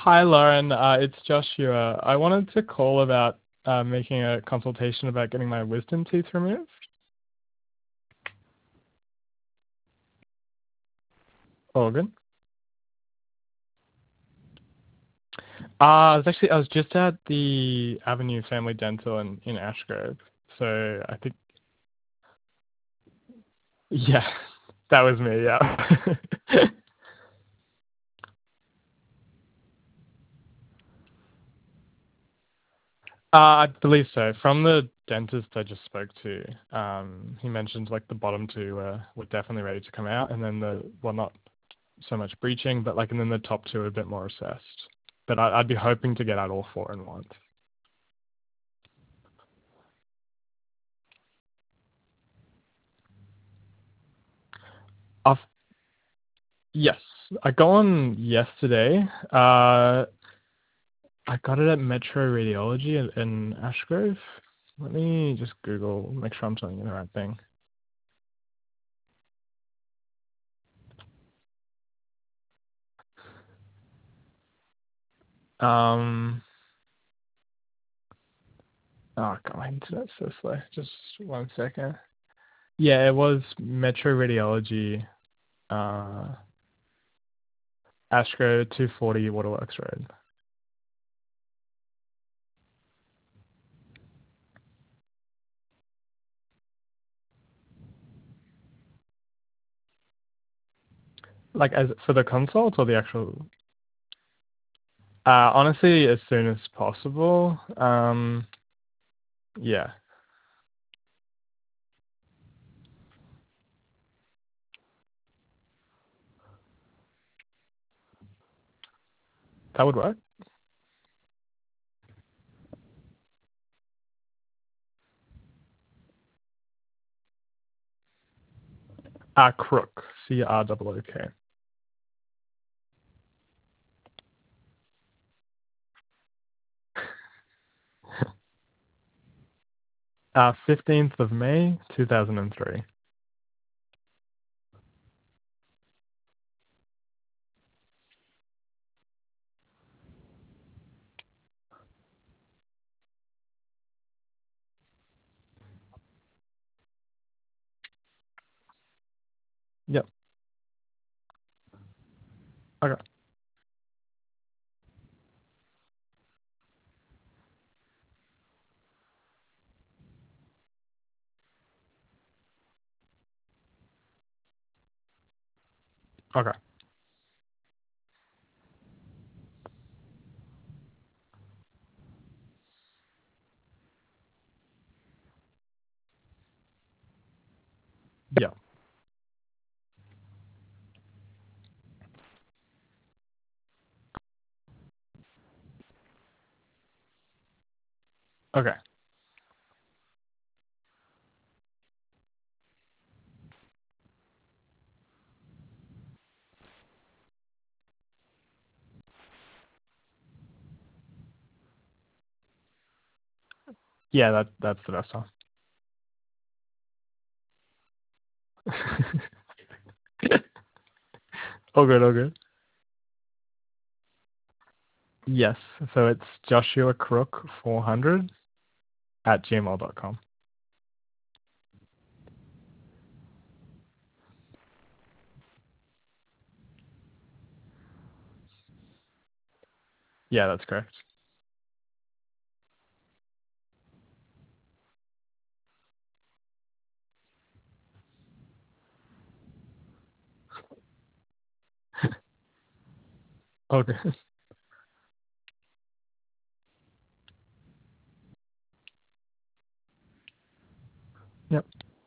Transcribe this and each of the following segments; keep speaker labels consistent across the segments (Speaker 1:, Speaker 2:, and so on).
Speaker 1: Hi, Lauren. It's Joshua. I wanted to call about making a consultation about getting my wisdom teeth removed. Organ. I was just at the Avenue Family Dental in Ashgrove. So I think, yeah, that was me. Yeah. I believe so. From the dentist I just spoke to, he mentioned like the bottom two were definitely ready to come out, and then not so much breaching, but and then the top two are a bit more recessed. But I'd be hoping to get out all four in once. I've, yes, I got on yesterday. I got it at Metro Radiology in Ashgrove. Let me just Google, make sure I'm telling you the right thing. Um, oh god, my internet's so slow. Just 1 second. Yeah, it was Metro Radiology, uh, Ashgrove 240 Waterworks Road. Like as for the consult or the actual? Honestly, as soon as possible. Yeah, that would work. Crook, CROOK. 15th of May, 2003. Yep. Okay. Okay. Yeah. Okay. Yeah, that's the best one. All good, all good. Yes. So it's Joshua Crook 400 at gmail.com. Yeah, that's correct. Okay. Yep.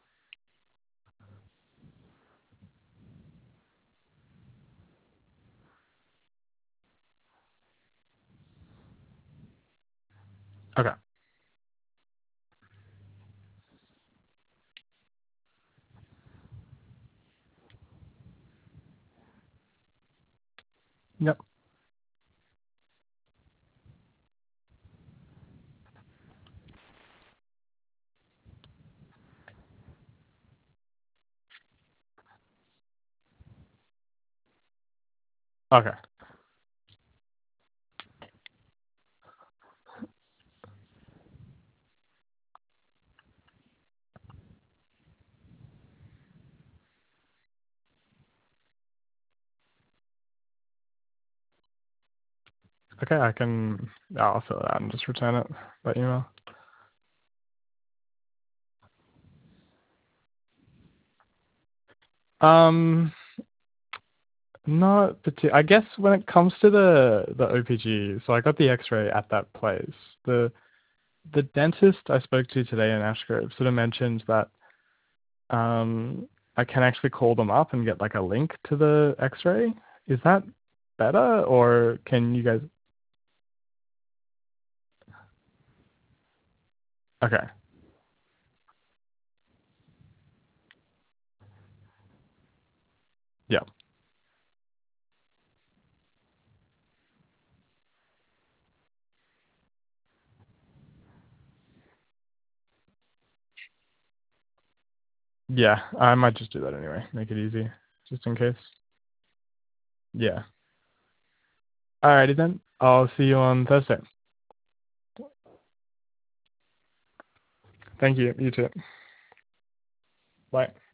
Speaker 1: Okay. Yep. Okay. Okay, I'll fill it out and just return it by email. Um, Not I guess when it comes to the OPG, so I got the X-ray at that place. The dentist I spoke to today in Ashgrove sort of mentioned that I can actually call them up and get like a link to the X-ray. Is that better, or can you guys? Okay, yeah, yeah. I might just do that anyway. Make it easy, just in case. Yeah. Alrighty then. I'll see you on Thursday. Thank you. You too. Bye.